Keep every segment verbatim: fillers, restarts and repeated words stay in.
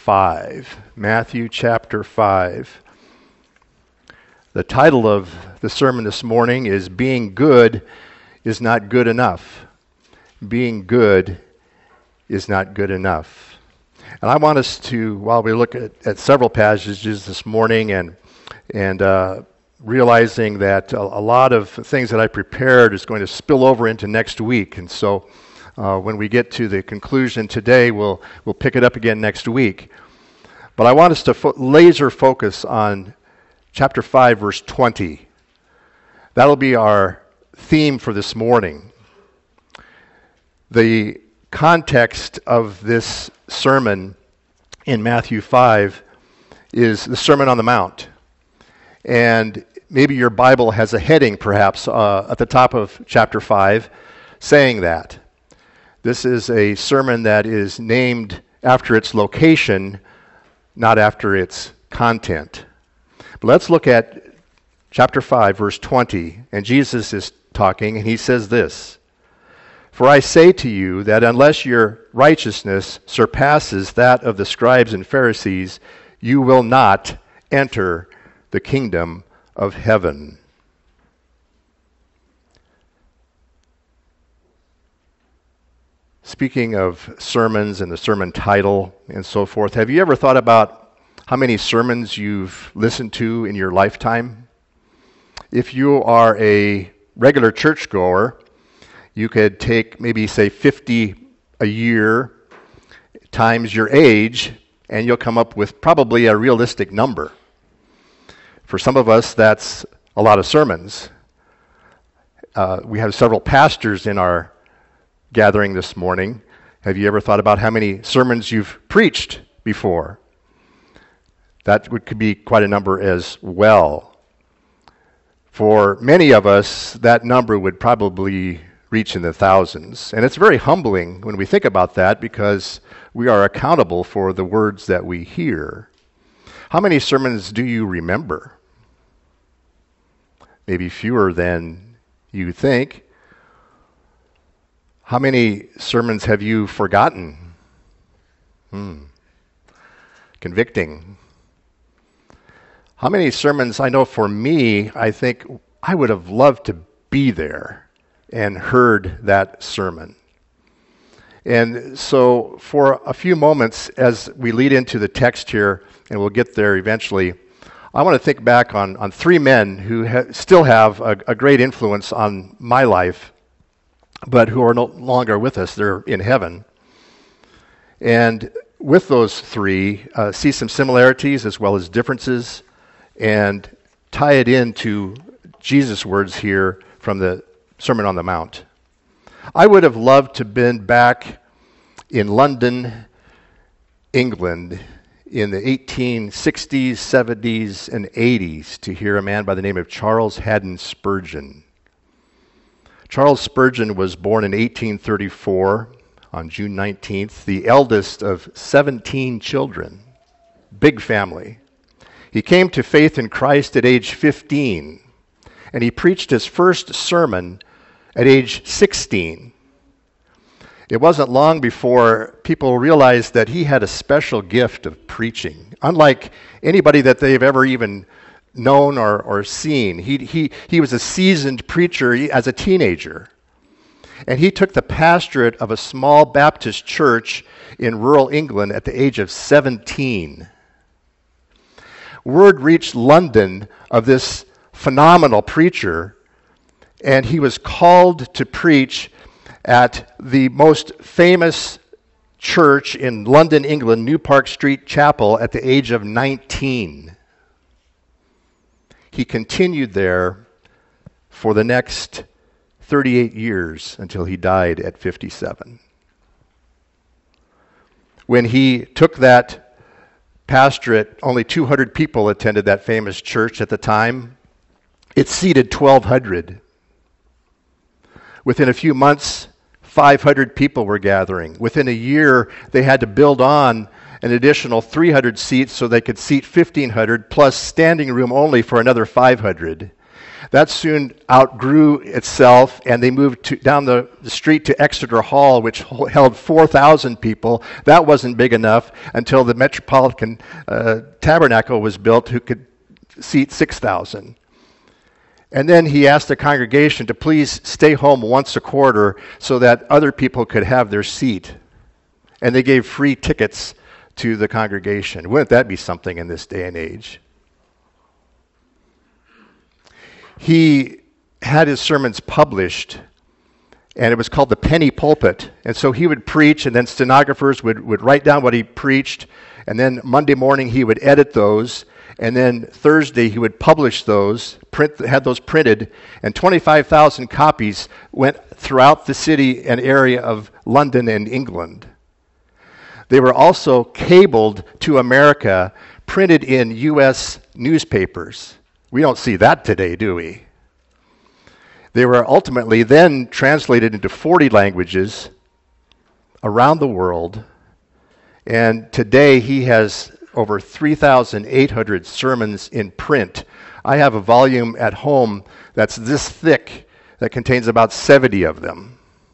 five. Matthew chapter five. The title of the sermon this morning is Being Good is Not Good Enough. Being good is not good enough. And I want us to, while we look at, at several passages this morning and and uh, realizing that a, a lot of things that I prepared is going to spill over into next week. And so uh, when we get to the conclusion today, we'll we'll pick it up again next week. But I want us to fo- laser focus on chapter five, verse twenty. That'll be our theme for this morning. The context of this sermon in Matthew five is the Sermon on the Mount. And maybe your Bible has a heading, perhaps, uh, at the top of chapter five, saying that. This is a sermon that is named after its location, not after its content. But let's look at chapter five, verse twenty. And Jesus is talking, and he says this: "For I say to you that unless your righteousness surpasses that of the scribes and Pharisees, you will not enter the kingdom of heaven." Speaking of sermons and the sermon title and so forth, have you ever thought about how many sermons you've listened to in your lifetime? If you are a regular churchgoer, you could take maybe, say, fifty a year times your age, and you'll come up with probably a realistic number. For some of us, that's a lot of sermons. Uh, we have several pastors in our gathering this morning. Have you ever thought about how many sermons you've preached before? That would, could be quite a number as well. For many of us, that number would probably reach in the thousands. And it's very humbling when we think about that, because we are accountable for the words that we hear. How many sermons do you remember? Maybe fewer than you think. How many sermons have you forgotten? Hmm. Convicting. How many sermons, I know for me, I think I would have loved to be there and heard that sermon. And so for a few moments, as we lead into the text here, and we'll get there eventually, I want to think back on, on three men who ha- still have a, a great influence on my life, but who are no longer with us. They're in heaven. And with those three, uh, see some similarities as well as differences, and tie it into Jesus' words here from the Sermon on the Mount. I would have loved to have been back in London, England, in the eighteen sixties, seventies, and eighties to hear a man by the name of Charles Haddon Spurgeon. Charles Spurgeon was born in eighteen thirty-four on June nineteenth, the eldest of seventeen children. Big family. He came to faith in Christ at age fifteen, and he preached his first sermon at age sixteen. It wasn't long before people realized that he had a special gift of preaching, unlike anybody that they've ever even known or, or seen. He, he, he was a seasoned preacher as a teenager, and he took the pastorate of a small Baptist church in rural England at the age of seventeen. Word reached London of this phenomenal preacher, and he was called to preach at the most famous church in London, England, New Park Street Chapel, at the age of nineteen. He continued there for the next thirty-eight years until he died at fifty-seven. When he took that pastorate, only two hundred people attended that famous church at the time. It seated twelve hundred. Within a few months, five hundred people were gathering. Within a year, they had to build on an additional three hundred seats so they could seat fifteen hundred, plus standing room only for another five hundred. That soon outgrew itself, and they moved to, down the, the street to Exeter Hall, which held four thousand people. That wasn't big enough until the Metropolitan uh, Tabernacle was built, who could seat six thousand. And then he asked the congregation to please stay home once a quarter so that other people could have their seat. And they gave free tickets to the congregation. Wouldn't that be something in this day and age? He had his sermons published, and it was called the penny pulpit. And so he would preach, and then stenographers would, would write down what he preached, and then Monday morning he would edit those, and then Thursday he would publish those, print, had those printed, and twenty-five thousand copies went throughout the city and area of London and England. They were also cabled to America, printed in U S newspapers. We don't see that today, do we? They were ultimately then translated into forty languages around the world, and today he has over three thousand eight hundred sermons in print. I have a volume at home that's this thick that contains about seventy of them.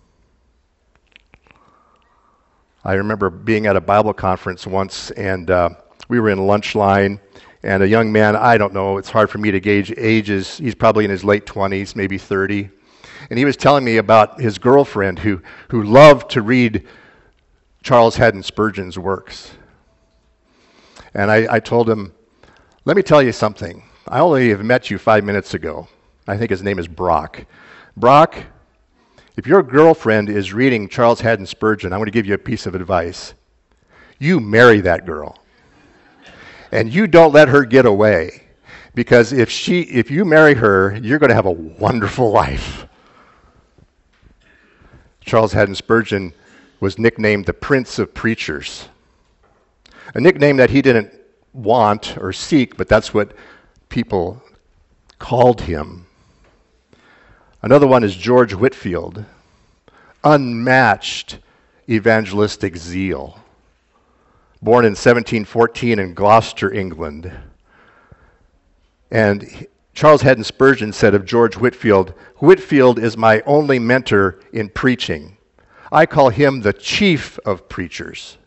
I remember being at a Bible conference once, and uh, we were in lunch line, and a young man, I don't know, it's hard for me to gauge ages, he's probably in his late twenties, maybe thirty, and he was telling me about his girlfriend who, who loved to read Charles Haddon Spurgeon's works. And I, I told him, let me tell you something. I only have met you five minutes ago. I think his name is Brock. Brock, if your girlfriend is reading Charles Haddon Spurgeon, I want to give you a piece of advice. You marry that girl. And you don't let her get away. Because if she, if you marry her, you're going to have a wonderful life. Charles Haddon Spurgeon was nicknamed the Prince of Preachers. A nickname that he didn't want or seek, but that's what people called him. Another one is George Whitefield. Unmatched evangelistic zeal. Born in seventeen fourteen in Gloucester, England. And Charles Haddon Spurgeon said of George Whitefield, Whitefield is my only mentor in preaching. I call him the chief of preachers.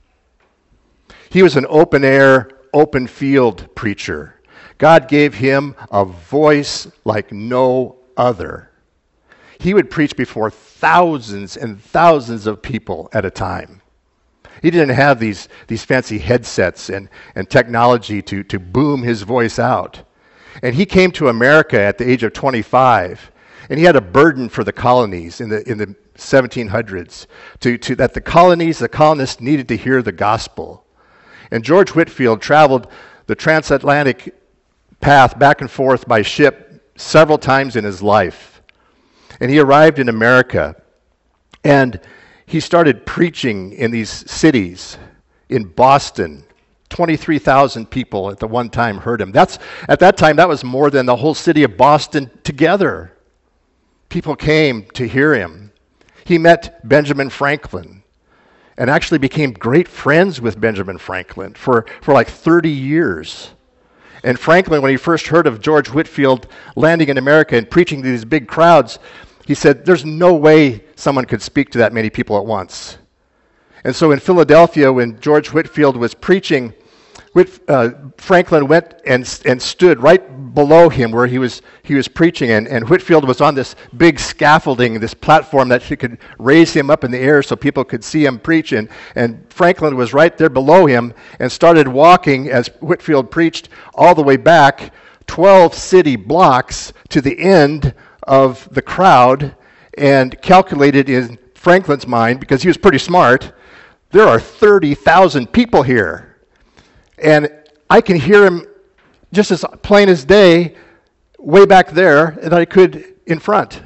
He was an open-air, open-field preacher. God gave him a voice like no other. He would preach before thousands and thousands of people at a time. He didn't have these, these fancy headsets and, and technology to, to boom his voice out. And he came to America at the age of twenty-five, and he had a burden for the colonies in the in the seventeen hundreds, to, to that the colonies, the colonists needed to hear the gospel. And George Whitefield traveled the transatlantic path back and forth by ship several times in his life. And he arrived in America, and he started preaching in these cities. In Boston, twenty-three thousand people at the one time heard him. That's at that time, that was more than the whole city of Boston together. People came to hear him. He met Benjamin Franklin and actually became great friends with Benjamin Franklin for, for like thirty years. And Franklin, when he first heard of George Whitefield landing in America and preaching to these big crowds, he said, there's no way someone could speak to that many people at once. And so in Philadelphia, when George Whitefield was preaching, Whit, uh, Franklin went and and stood right below him where he was he was preaching, and, and Whitefield was on this big scaffolding, this platform that he could raise him up in the air so people could see him preach, and, and Franklin was right there below him and started walking as Whitefield preached all the way back twelve city blocks to the end of the crowd, and calculated in Franklin's mind, because he was pretty smart, there are thirty thousand people here. And I can hear him just as plain as day way back there that I could in front.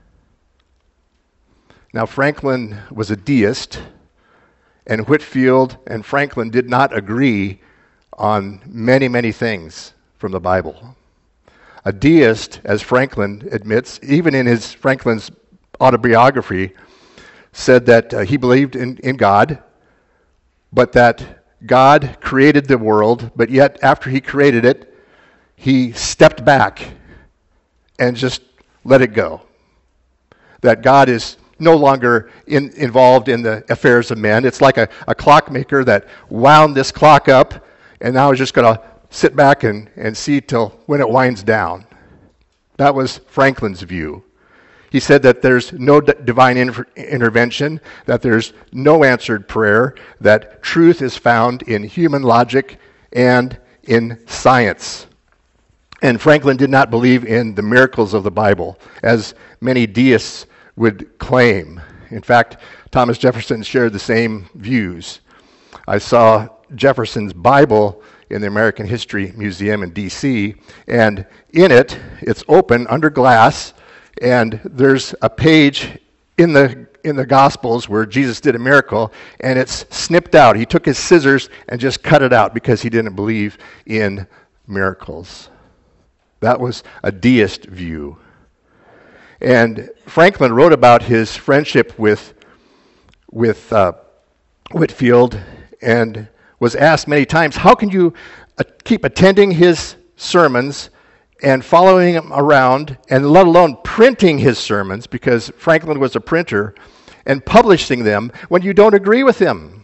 Now, Franklin was a deist, and Whitefield and Franklin did not agree on many, many things from the Bible. A deist, as Franklin admits, even in his Franklin's autobiography, said that uh, he believed in, in God, but that God created the world, but yet after he created it, he stepped back and just let it go. That God is no longer in, involved in the affairs of men. It's like a, a clockmaker that wound this clock up and now is just going to sit back and, and see till when it winds down. That was Franklin's view. He said that there's no d- divine inter- intervention, that there's no answered prayer, that truth is found in human logic and in science. And Franklin did not believe in the miracles of the Bible, as many deists would claim. In fact, Thomas Jefferson shared the same views. I saw Jefferson's Bible in the American History Museum in D C, and in it, it's open under glass, and there's a page in the in the Gospels where Jesus did a miracle, and it's snipped out. He took his scissors and just cut it out because he didn't believe in miracles. That was a deist view. And Franklin wrote about his friendship with, with uh, Whitefield and was asked many times, how can you uh, keep attending his sermons and following him around, and let alone printing his sermons, because Franklin was a printer, and publishing them when you don't agree with him?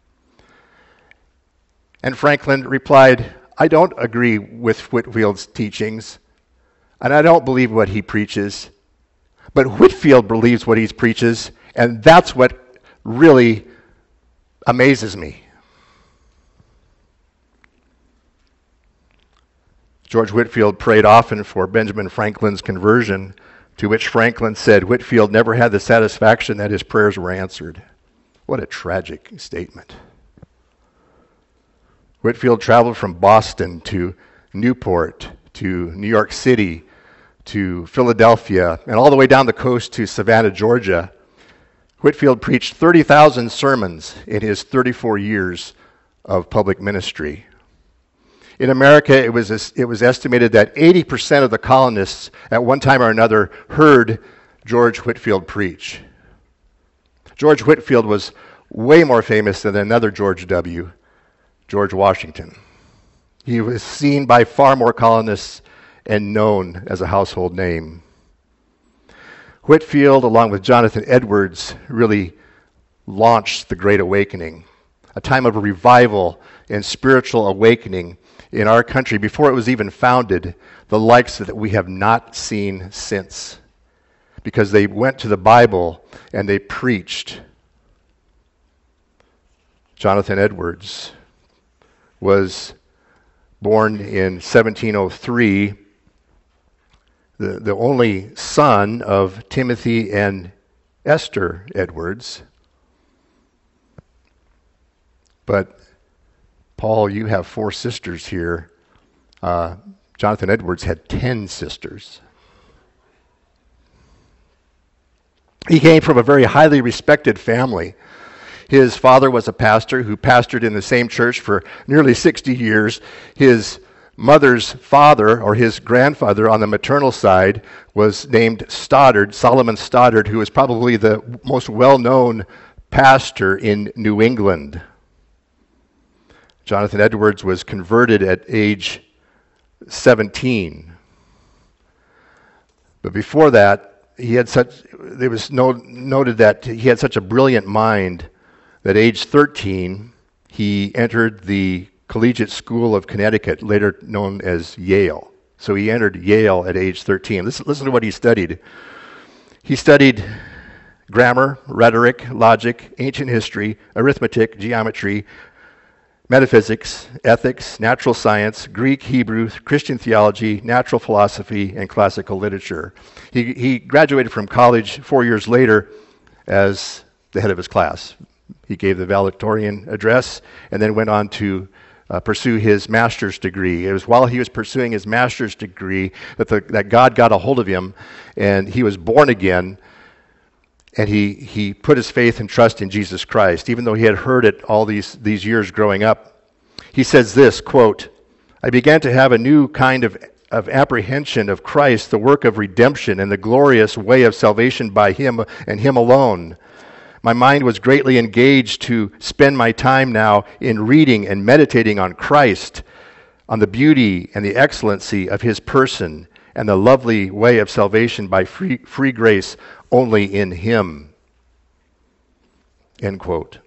And Franklin replied, I don't agree with Whitefield's teachings, and I don't believe what he preaches, but Whitefield believes what he preaches, and that's what really amazes me. George Whitefield prayed often for Benjamin Franklin's conversion, to which Franklin said Whitefield never had the satisfaction that his prayers were answered. What a tragic statement. Whitefield traveled from Boston to Newport to New York City to Philadelphia and all the way down the coast to Savannah, Georgia. Whitefield preached thirty thousand sermons in his thirty-four years of public ministry. In America, it was it was estimated that eighty percent of the colonists at one time or another heard George Whitefield preach. George Whitefield was way more famous than another George W., George Washington. He was seen by far more colonists and known as a household name. Whitefield, along with Jonathan Edwards, really launched the Great Awakening, a time of revival and spiritual awakening in our country before it was even founded, the likes that we have not seen since, because they went to the Bible and they preached. Jonathan Edwards was born in seventeen oh three, the, the only son of Timothy and Esther Edwards. But Paul, you have four sisters here. Uh, Jonathan Edwards had ten sisters. He came from a very highly respected family. His father was a pastor who pastored in the same church for nearly sixty years. His mother's father, or his grandfather on the maternal side, was named Stoddard, Solomon Stoddard, who was probably the most well-known pastor in New England. Jonathan Edwards was converted at age seventeen. But before that, he had such, it was no, noted that he had such a brilliant mind that at age thirteen, he entered the Collegiate School of Connecticut, later known as Yale. So he entered Yale at age thirteen. Listen, listen to what he studied. He studied grammar, rhetoric, logic, ancient history, arithmetic, geometry, metaphysics, ethics, natural science, Greek, Hebrew, Christian theology, natural philosophy, and classical literature. He, he graduated from college four years later as the head of his class. He gave the valedictorian address and then went on to uh, pursue his master's degree. It was while he was pursuing his master's degree that, the, that God got a hold of him, and he was born again. And he, he put his faith and trust in Jesus Christ, even though he had heard it all these, these years growing up. He says this, quote, I began to have a new kind of, of apprehension of Christ, the work of redemption, and the glorious way of salvation by him and him alone. My mind was greatly engaged to spend my time now in reading and meditating on Christ, on the beauty and the excellency of his person, and the lovely way of salvation by free, free grace only in him. End quote.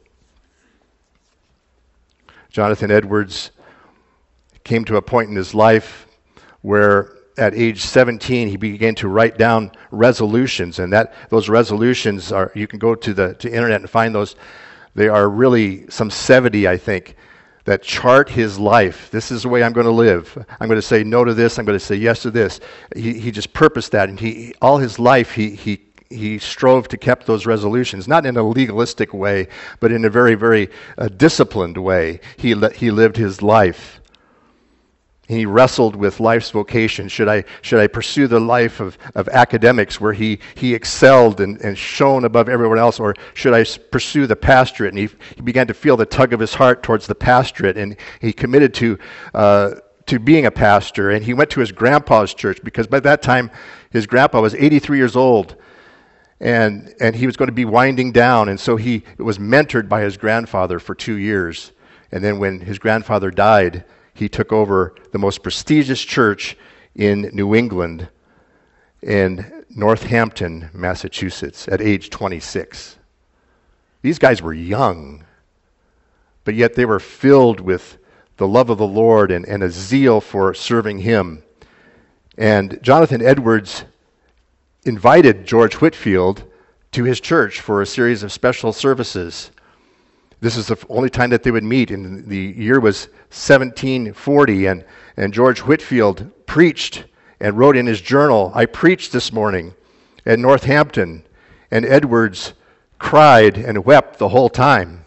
Jonathan Edwards came to a point in his life where at age seventeen he began to write down resolutions, and that those resolutions are, you can go to the to internet and find those. They are really some seventy, I think, that chart his life. This is the way I'm going to live. I'm going to say no to this. I'm going to say yes to this. He he just purposed that, and he all his life he he he strove to keep those resolutions, not in a legalistic way, but in a very very uh, disciplined way. He li- he lived his life. He wrestled with life's vocation. Should I should I pursue the life of, of academics where he, he excelled and, and shone above everyone else, or should I pursue the pastorate? And he, he began to feel the tug of his heart towards the pastorate, and he committed to uh, to being a pastor. And he went to his grandpa's church, because by that time his grandpa was eighty-three years old, and and he was going to be winding down. And so he was mentored by his grandfather for two years. And then when his grandfather died, he took over the most prestigious church in New England, in Northampton, Massachusetts, at age twenty-six. These guys were young, but yet they were filled with the love of the Lord and, and a zeal for serving him. And Jonathan Edwards invited George Whitefield to his church for a series of special services. This is the only time that they would meet, and the year was seventeen forty, and, and George Whitefield preached and wrote in his journal, "I preached this morning at Northampton," and Edwards cried and wept the whole time.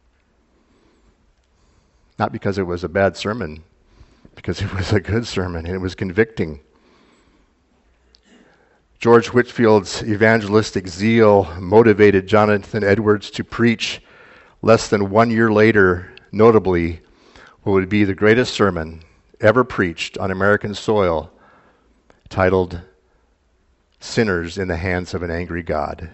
Not because it was a bad sermon, because it was a good sermon, and it was convicting. George Whitefield's evangelistic zeal motivated Jonathan Edwards to preach less than one year later, notably, what would be the greatest sermon ever preached on American soil, titled "Sinners in the Hands of an Angry God."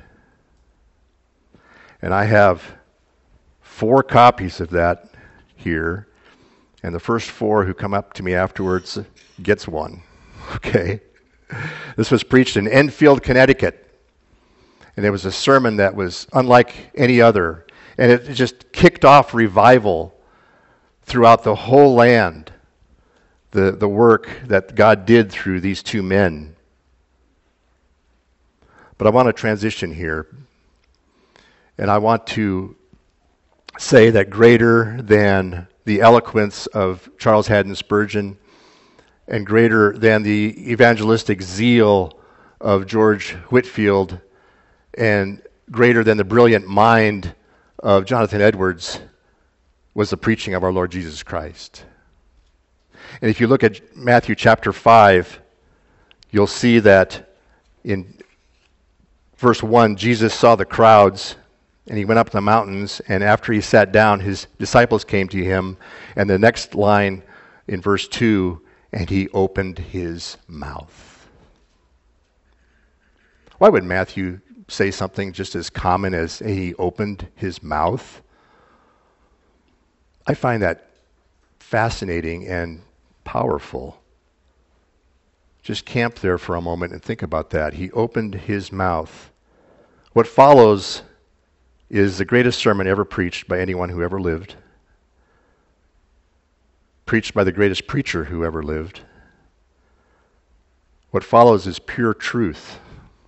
And I have four copies of that here, and the first four who come up to me afterwards gets one. Okay? This was preached in Enfield, Connecticut, and it was a sermon that was unlike any other. And it just kicked off revival throughout the whole land, the, the work that God did through these two men. But I want to transition here, and I want to say that greater than the eloquence of Charles Haddon Spurgeon, and greater than the evangelistic zeal of George Whitefield, and greater than the brilliant mind of Jonathan Edwards, was the preaching of our Lord Jesus Christ. And if you look at Matthew chapter five, you'll see that in verse one, Jesus saw the crowds, and he went up the mountains, and after he sat down, his disciples came to him. And the next line in verse two, and he opened his mouth. Why would Matthew say something just as common as he opened his mouth? I find that fascinating and powerful. Just camp there for a moment and think about that. He opened his mouth. What follows is the greatest sermon ever preached by anyone who ever lived, preached by the greatest preacher who ever lived. What follows is pure truth.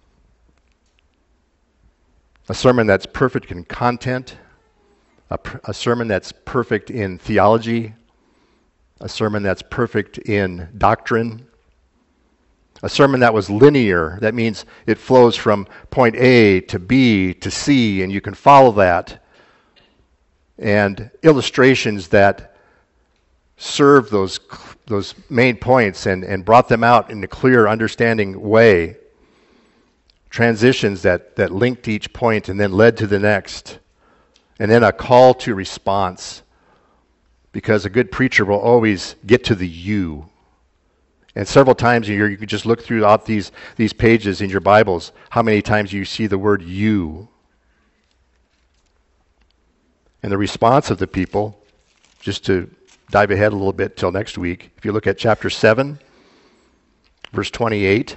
A sermon that's perfect in content, a, a sermon that's perfect in theology, a sermon that's perfect in doctrine, a sermon that was linear. That means it flows from point A to B to C, and you can follow that. And illustrations that serve those those main points and, and brought them out in a clear, understanding way. Transitions that, that linked each point and then led to the next. And then a call to response. Because a good preacher will always get to the you. And several times a year, you can just look throughout these, these pages in your Bibles, how many times you see the word you. And the response of the people, just to dive ahead a little bit till next week, if you look at chapter seven, Verse twenty-eight.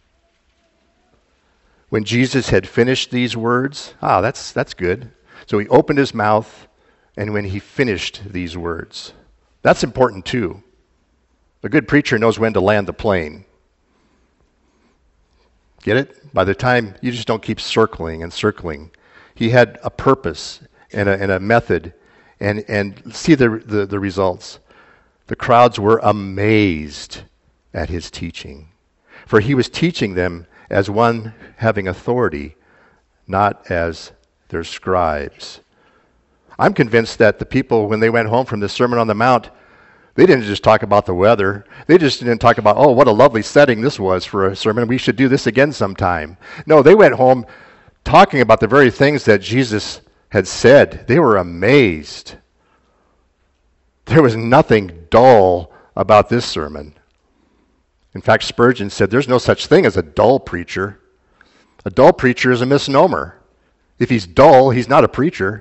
When Jesus had finished these words, ah, that's that's good. So he opened his mouth, and when he finished these words. That's important too. A good preacher knows when to land the plane. Get it? By the time, you just don't keep circling and circling. He had a purpose and a, and a method, and, and see the, the, the results. The crowds were amazed at his teaching, for he was teaching them as one having authority, not as their scribes. I'm convinced that the people, when they went home from the Sermon on the Mount, they didn't just talk about the weather. They just didn't talk about, oh, what a lovely setting this was for a sermon. We should do this again sometime. No, they went home talking about the very things that Jesus had said. They were amazed. There was nothing dull about this sermon. In fact, Spurgeon said, there's no such thing as a dull preacher. A dull preacher is a misnomer. If he's dull, he's not a preacher.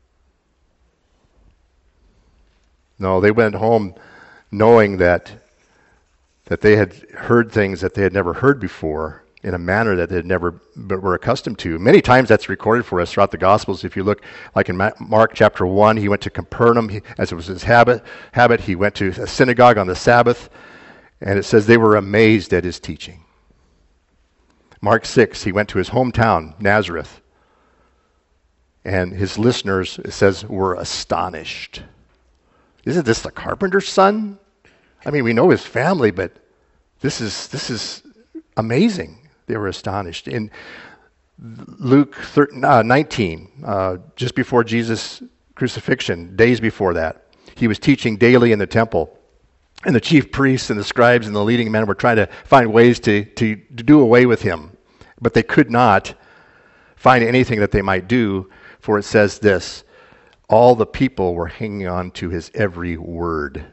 No, they went home knowing that that they had heard things that they had never heard before in a manner that they had never but were accustomed to. Many times that's recorded for us throughout the Gospels. If you look, like in Mark chapter one, he went to Capernaum, he, as it was his habit. Habit, he went to a synagogue on the Sabbath, and it says they were amazed at his teaching. Mark six, he went to his hometown, Nazareth, and his listeners, it says, were astonished. Isn't this the carpenter's son? I mean, we know his family, but this is this is amazing. They were astonished. In Luke nineteen, uh, just before Jesus' crucifixion, days before that, he was teaching daily in the temple. And the chief priests and the scribes and the leading men were trying to find ways to, to, to do away with him. But they could not find anything that they might do, for it says this, all the people were hanging on to his every word.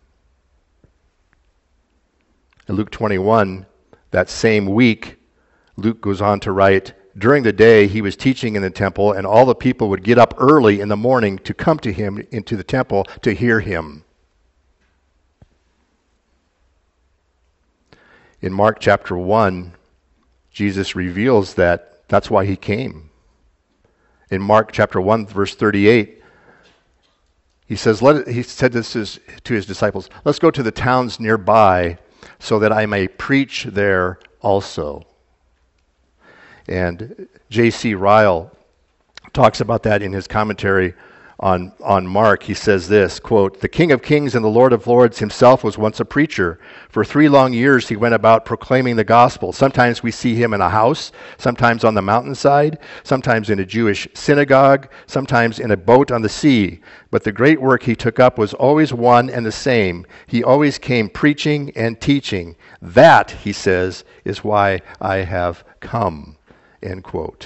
In Luke twenty-one, that same week, Luke goes on to write, during the day he was teaching in the temple, and all the people would get up early in the morning to come to him into the temple to hear him. In Mark chapter one, Jesus reveals that that's why he came. In Mark chapter one, verse thirty-eight, he says, Let it, he said this is, to his disciples, let's go to the towns nearby so that I may preach there also. And J C Ryle talks about that in his commentary on, on Mark. He says this, quote, the King of Kings and the Lord of Lords himself was once a preacher. For three long years he went about proclaiming the gospel. Sometimes we see him in a house, sometimes on the mountainside, sometimes in a Jewish synagogue, sometimes in a boat on the sea. But the great work he took up was always one and the same. He always came preaching and teaching. That, he says, is why I have come, end quote.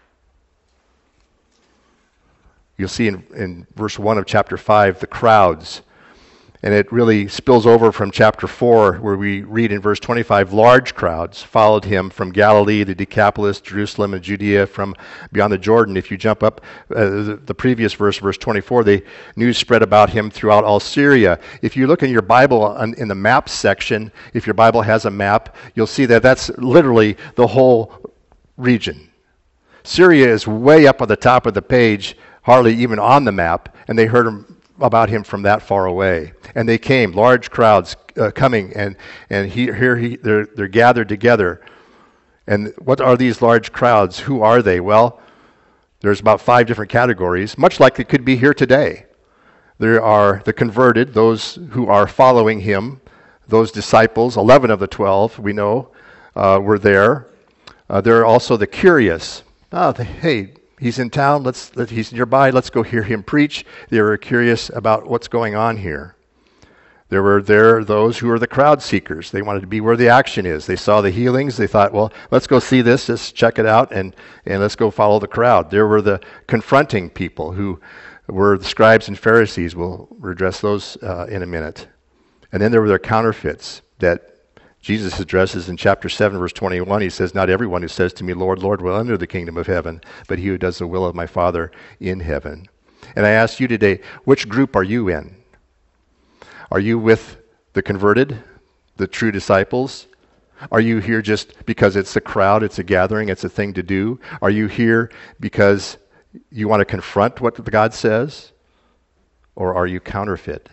You'll see in, in verse one of chapter five, the crowds. And it really spills over from chapter four, where we read in verse twenty-five, large crowds followed him from Galilee, the Decapolis, Jerusalem, and Judea, from beyond the Jordan. If you jump up uh, the, the previous verse, verse twenty-four, the news spread about him throughout all Syria. If you look in your Bible on, in the maps section, if your Bible has a map, you'll see that that's literally the whole region. Syria is way up on the top of the page, hardly even on the map, and they heard him, about him from that far away. And they came, large crowds uh, coming, and and he, here he, they're, they're gathered together. And what are these large crowds? Who are they? Well, there's about five different categories, much like it could be here today. There are the converted, those who are following him, those disciples, eleven of the twelve, we know, uh, were there. Uh, there are also the curious. Oh, the, hey, he's in town, let's, let, he's nearby, let's go hear him preach. They were curious about what's going on here. There were there those who were the crowd seekers. They wanted to be where the action is. They saw the healings. They thought, well, let's go see this, let's check it out, and, and let's go follow the crowd. There were the confronting people who were the scribes and Pharisees. We'll address those uh, in a minute. And then there were their counterfeits that Jesus addresses in chapter seven, verse twenty-one. He says, not everyone who says to me, Lord, Lord, will enter the kingdom of heaven, but he who does the will of my Father in heaven. And I ask you today, which group are you in? Are you with the converted, the true disciples? Are you here just because it's a crowd, it's a gathering, it's a thing to do? Are you here because you want to confront what God says? Or are you counterfeit?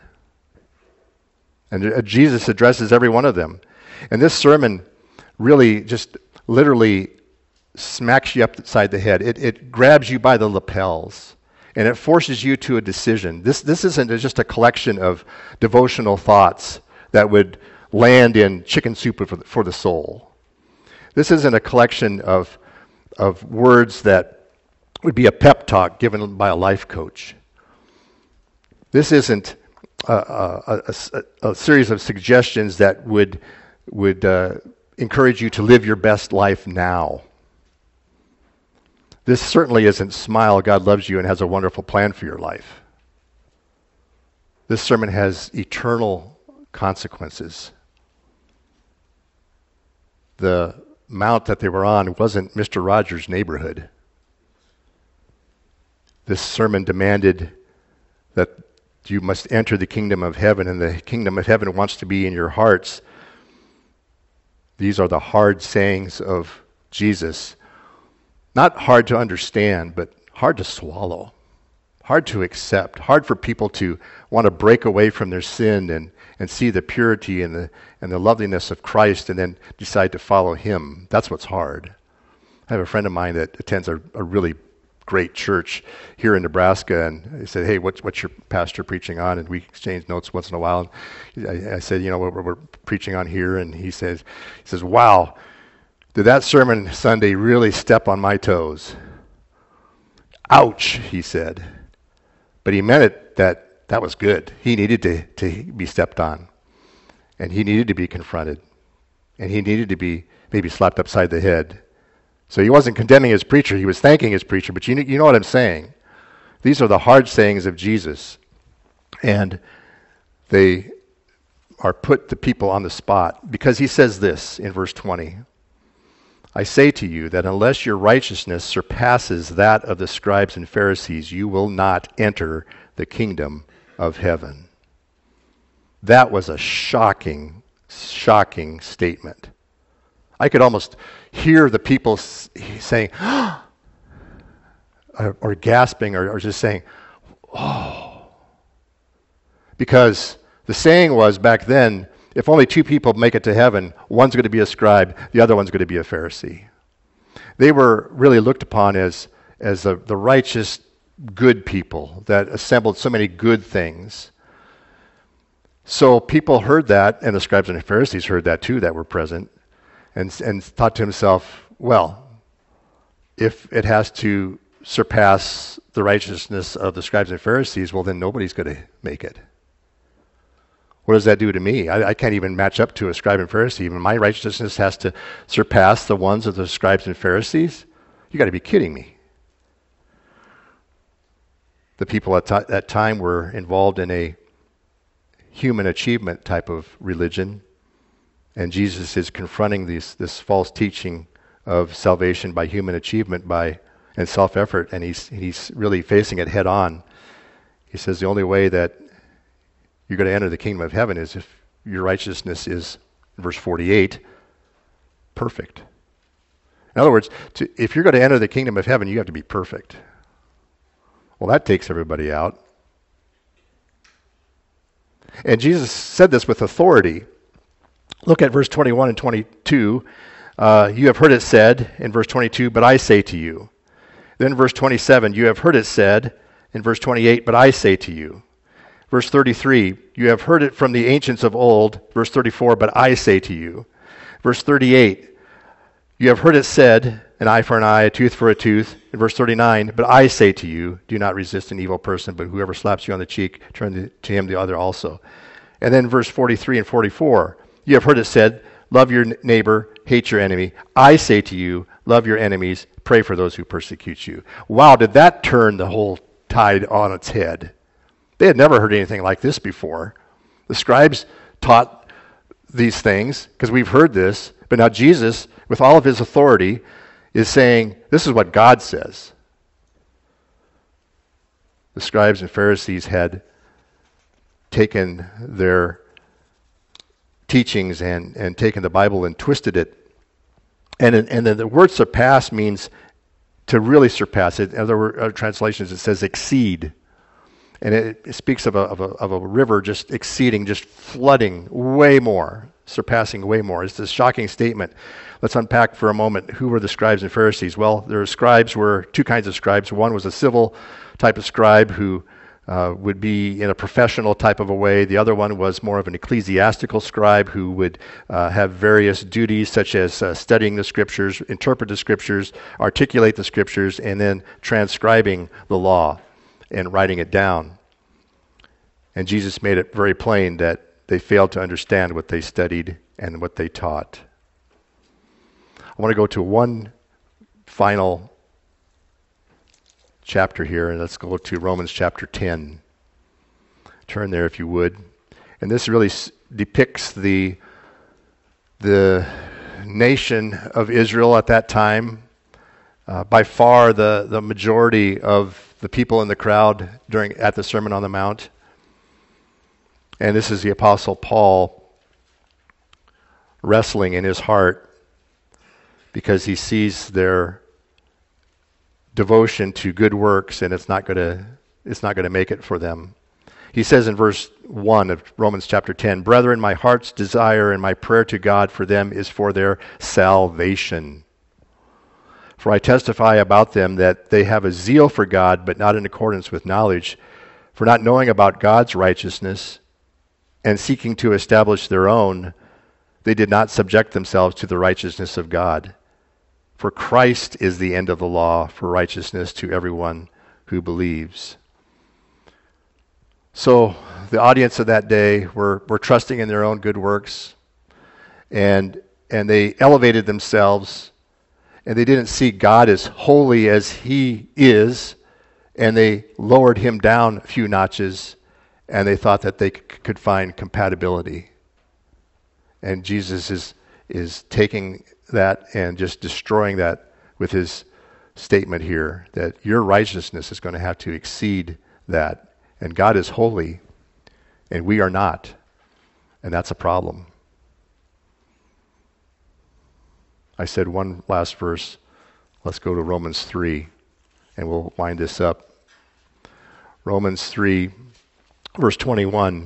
And Jesus addresses every one of them. And this sermon really just literally smacks you upside the head. It, it grabs you by the lapels, and it forces you to a decision. This, this isn't just a collection of devotional thoughts that would land in chicken soup for the, for the soul. This isn't a collection of, of words that would be a pep talk given by a life coach. This isn't a, a, a, a series of suggestions that would, would uh, encourage you to live your best life now. This certainly isn't smile, God loves you and has a wonderful plan for your life. This sermon has eternal consequences. The mount that they were on wasn't Mister Rogers' neighborhood. This sermon demanded that you must enter the kingdom of heaven, and the kingdom of heaven wants to be in your hearts. These are the hard sayings of Jesus. Not hard to understand, but hard to swallow, hard to accept, hard for people to want to break away from their sin and, and see the purity and the and the loveliness of Christ and then decide to follow Him. That's what's hard. I have a friend of mine that attends a, a really great church here in Nebraska, and he said, hey, what's, what's your pastor preaching on? And we exchange notes once in a while. And I, I said, you know, what we're, we're preaching on here, and he says, he says, wow, did that sermon Sunday really step on my toes? Ouch, he said. But he meant it that that was good. He needed to, to be stepped on. And he needed to be confronted. And he needed to be maybe slapped upside the head. So he wasn't condemning his preacher, he was thanking his preacher. But you know, you know what I'm saying. These are the hard sayings of Jesus. And they are put the people on the spot. Because he says this in verse twenty. I say to you that unless your righteousness surpasses that of the scribes and Pharisees, you will not enter the kingdom of heaven. That was a shocking, shocking statement. I could almost hear the people saying, or, or gasping, or, or just saying, oh. Because the saying was back then, if only two people make it to heaven, one's going to be a scribe, the other one's going to be a Pharisee. They were really looked upon as, as the, the righteous, good people that assembled so many good things. So people heard that, and the scribes and the Pharisees heard that too, that were present, and, and thought to himself, well, if it has to surpass the righteousness of the scribes and Pharisees, well, then nobody's going to make it. What does that do to me? I, I can't even match up to a scribe and Pharisee. Even my righteousness has to surpass the ones of the scribes and Pharisees? You got to be kidding me. The people at t- that time were involved in a human achievement type of religion, and Jesus is confronting these, this false teaching of salvation by human achievement by and self-effort, and he's he's really facing it head on. He says the only way that you're going to enter the kingdom of heaven is if your righteousness is, verse forty-eight, perfect. In other words, to, if you're going to enter the kingdom of heaven, you have to be perfect. Well, that takes everybody out. And Jesus said this with authority. Look at verse twenty-one and twenty-two. Uh, you have heard it said, in verse twenty-two, but I say to you. Then verse twenty-seven, you have heard it said, in verse twenty-eight, but I say to you. Verse thirty-three, you have heard it from the ancients of old. Verse thirty-four, but I say to you. Verse thirty-eight, you have heard it said, an eye for an eye, a tooth for a tooth. In verse thirty-nine, but I say to you, do not resist an evil person, but whoever slaps you on the cheek, turn to him the other also. And then verse forty-three and forty-four, you have heard it said, love your neighbor, hate your enemy. I say to you, love your enemies, pray for those who persecute you. Wow, did that turn the whole tide on its head? They had never heard anything like this before. The scribes taught these things because we've heard this, but now Jesus, with all of his authority, is saying, this is what God says. The scribes and Pharisees had taken their teachings and, and taken the Bible and twisted it. And, and the, the word surpass means to really surpass it. In other, other translations, it says exceed. And it, it speaks of a, of, a, of a river just exceeding, just flooding way more, surpassing way more. It's a shocking statement. Let's unpack for a moment who were the scribes and Pharisees. Well, their scribes were two kinds of scribes. One was a civil type of scribe who uh, would be in a professional type of a way. The other one was more of an ecclesiastical scribe who would uh, have various duties such as uh, studying the scriptures, interpret the scriptures, articulate the scriptures, and then transcribing the law and writing it down. And Jesus made it very plain that they failed to understand what they studied and what they taught. I want to go to one final chapter here, and let's go to Romans chapter ten. Turn there if you would. And this really s- depicts the, the nation of Israel at that time. Uh, by far the, the majority of the people in the crowd during at the Sermon on the Mount. And this is the Apostle Paul wrestling in his heart because he sees their devotion to good works, and it's not going to it's not going to make it for them. He says in verse one of Romans chapter ten, "Brethren, my heart's desire and my prayer to God for them is for their salvation. For I testify about them that they have a zeal for God, but not in accordance with knowledge. For not knowing about God's righteousness and seeking to establish their own, they did not subject themselves to the righteousness of God. For Christ is the end of the law for righteousness to everyone who believes." So the audience of that day were, were trusting in their own good works, and and they elevated themselves, and they didn't see God as holy as He is, and they lowered Him down a few notches, and they thought that they c- could find compatibility. And Jesus is is taking that and just destroying that with His statement here, that your righteousness is going to have to exceed that. And God is holy, and we are not. And that's a problem. I said one last verse. Let's go to Romans three, and we'll wind this up. Romans three, verse twenty-one.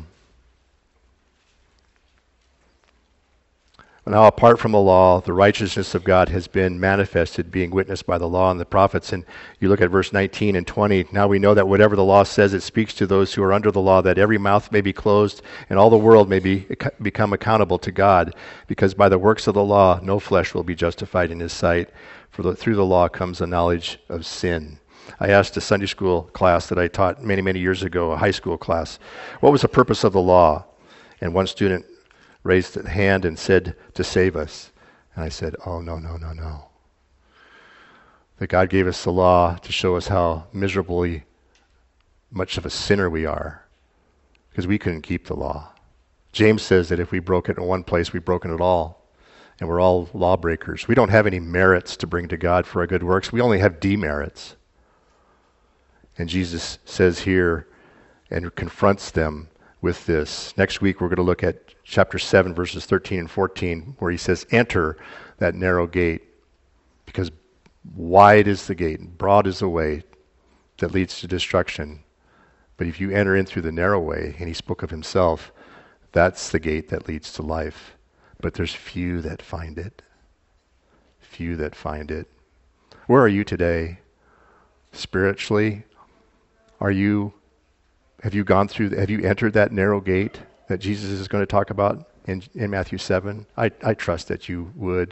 "Now apart from the law, the righteousness of God has been manifested, being witnessed by the law and the prophets." And you look at verse nineteen and twenty. "Now we know that whatever the law says, it speaks to those who are under the law, that every mouth may be closed and all the world may be become accountable to God. Because by the works of the law, no flesh will be justified in His sight. For the, through the law comes the knowledge of sin." I asked a Sunday school class that I taught many, many years ago, a high school class, what was the purpose of the law? And one student raised a hand and said, "To save us." And I said, "Oh, no, no, no, no. That God gave us the law to show us how miserably much of a sinner we are, because we couldn't keep the law. James says that if we broke it in one place, we've broken it all. And we're all lawbreakers. We don't have any merits to bring to God for our good works. We only have demerits." And Jesus says here and confronts them with this. Next week we're going to look at chapter seven, verses thirteen and fourteen, where he says, "Enter that narrow gate, because wide is the gate, and broad is the way that leads to destruction. But if you enter in through the narrow way," and he spoke of himself, "that's the gate that leads to life. But there's few that find it." Few that find it. Where are you today? Spiritually? Are you, have you gone through, have you entered that narrow gate that Jesus is going to talk about in, in Matthew seven? I, I trust that you would.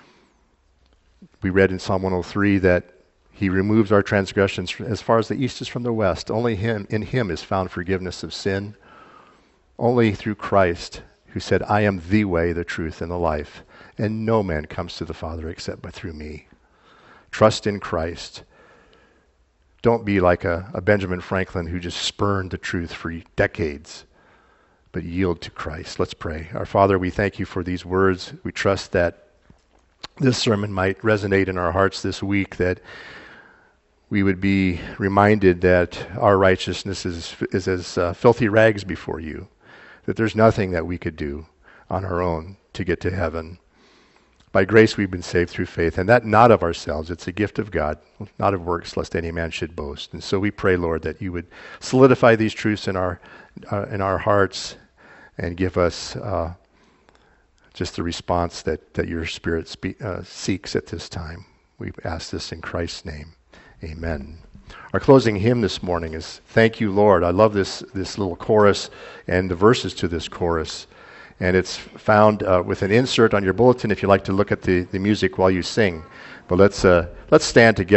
We read in Psalm one oh three that He removes our transgressions as far as the east is from the west. Only Him, in Him is found forgiveness of sin. Only through Christ, who said, "I am the way, the truth, and the life, and no man comes to the Father except but through me." Trust in Christ. Don't be like a, a Benjamin Franklin who just spurned the truth for decades, but yield to Christ. Let's pray. Our Father, we thank You for these words. We trust that this sermon might resonate in our hearts this week, that we would be reminded that our righteousness is, is as uh, filthy rags before You, that there's nothing that we could do. on our own to get to heaven. By grace we've been saved through faith, and that not of ourselves. It's a gift of God, not of works, lest any man should boast. And so we pray, Lord, that you would solidify these truths in our uh, in our hearts and give us uh, just the response that, that your Spirit spe- uh, seeks at this time. We ask this in Christ's name. Amen. Our closing hymn this morning is Thank You, Lord. I love this, this little chorus and the verses to this chorus. And it's found uh, with an insert on your bulletin if you'd like to look at the, the music while you sing. But let's uh, let's stand together.